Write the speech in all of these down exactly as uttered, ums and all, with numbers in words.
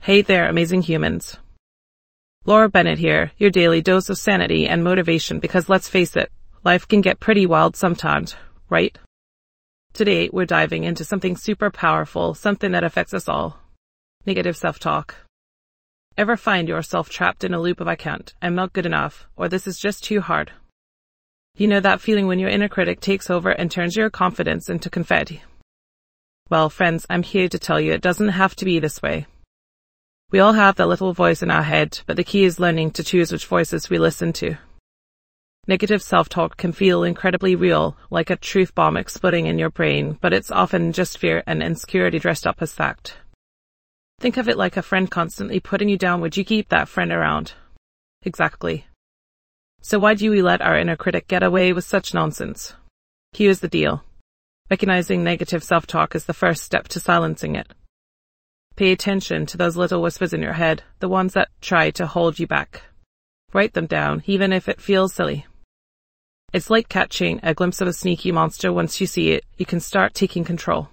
Hey there, amazing humans. Laura Bennett here, your daily dose of sanity and motivation, because let's face it, life can get pretty wild sometimes, right? Today, we're diving into something super powerful, something that affects us all. Negative self-talk. Ever find yourself trapped in a loop of I can't, I'm not good enough, or this is just too hard? You know that feeling when your inner critic takes over and turns your confidence into confetti? Well, friends, I'm here to tell you it doesn't have to be this way. We all have that little voice in our head, but the key is learning to choose which voices we listen to. Negative self-talk can feel incredibly real, like a truth bomb exploding in your brain, but it's often just fear and insecurity dressed up as fact. Think of it like a friend constantly putting you down. Would you keep that friend around? Exactly. So why do we let our inner critic get away with such nonsense? Here's the deal. Recognizing negative self-talk is the first step to silencing it. Pay attention to those little whispers in your head, the ones that try to hold you back. Write them down, even if it feels silly. It's like catching a glimpse of a sneaky monster. Once you see it, you can start taking control.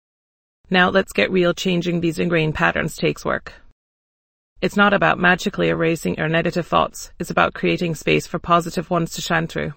Now let's get real. Changing these ingrained patterns takes work. It's not about magically erasing your negative thoughts, it's about creating space for positive ones to shine through.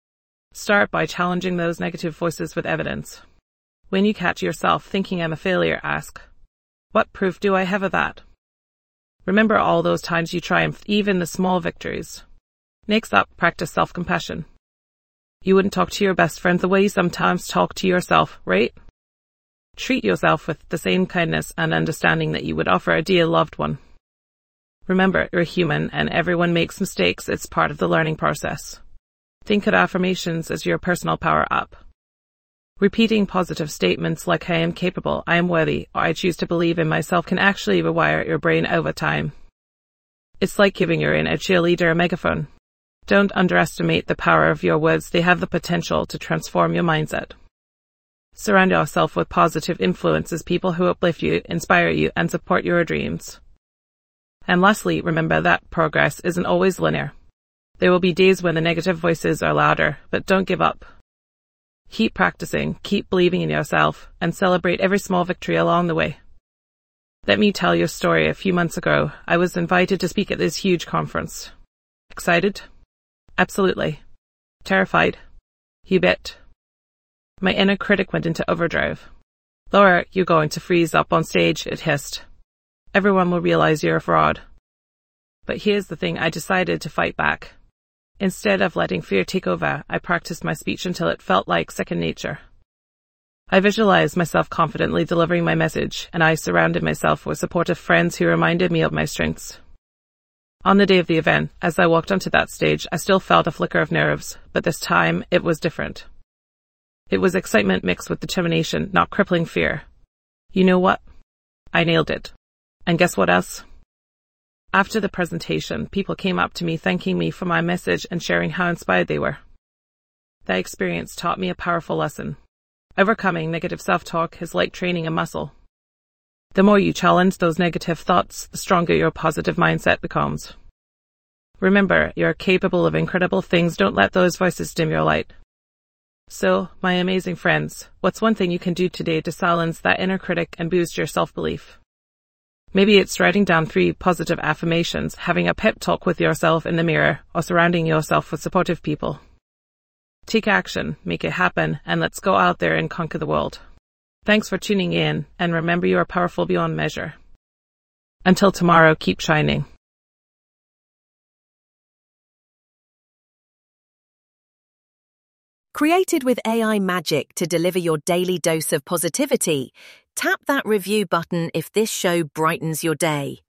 Start by challenging those negative voices with evidence. When you catch yourself thinking I'm a failure, ask, what proof do I have of that? Remember all those times you triumphed, even the small victories. Next up, practice self-compassion. You wouldn't talk to your best friend the way you sometimes talk to yourself, right? Treat yourself with the same kindness and understanding that you would offer a dear loved one. Remember, you're human and everyone makes mistakes. It's part of the learning process. Think of affirmations as your personal power-up. Repeating positive statements like I am capable, I am worthy, or I choose to believe in myself can actually rewire your brain over time. It's like giving your inner cheerleader a megaphone. Don't underestimate the power of your words. They have the potential to transform your mindset. Surround yourself with positive influences, people who uplift you, inspire you, and support your dreams. And lastly, remember that progress isn't always linear. There will be days when the negative voices are louder, but don't give up. Keep practicing, keep believing in yourself, and celebrate every small victory along the way. Let me tell you a story. A few months ago, I was invited to speak at this huge conference. Excited? Absolutely. Terrified? You bet. My inner critic went into overdrive. Laura, you're going to freeze up on stage, it hissed. Everyone will realize you're a fraud. But here's the thing, I decided to fight back. Instead of letting fear take over, I practiced my speech until it felt like second nature. I visualized myself confidently delivering my message, and I surrounded myself with supportive friends who reminded me of my strengths. On the day of the event, as I walked onto that stage, I still felt a flicker of nerves, but this time it was different. It was excitement mixed with determination, not crippling fear. You know what? I nailed it. And guess what else? After the presentation, people came up to me thanking me for my message and sharing how inspired they were. That experience taught me a powerful lesson. Overcoming negative self-talk is like training a muscle. The more you challenge those negative thoughts, the stronger your positive mindset becomes. Remember, you're capable of incredible things. Don't let those voices dim your light. So, my amazing friends, what's one thing you can do today to silence that inner critic and boost your self-belief? Maybe it's writing down three positive affirmations, having a pep talk with yourself in the mirror, or surrounding yourself with supportive people. Take action, make it happen, and let's go out there and conquer the world. Thanks for tuning in, and remember you are powerful beyond measure. Until tomorrow, keep shining. Created with A I magic to deliver your daily dose of positivity, tap that review button if this show brightens your day.